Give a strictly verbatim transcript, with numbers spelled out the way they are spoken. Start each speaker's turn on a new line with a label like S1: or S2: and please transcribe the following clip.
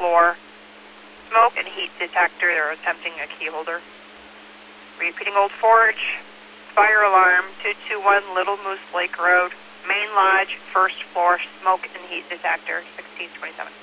S1: floor. Smoke and heat detector. They're attempting a key holder. Repeating Old Forge. Fire alarm, two two one Little Moose Lake Road. Main lodge, first floor, smoke and heat detector, sixteen twenty-seven.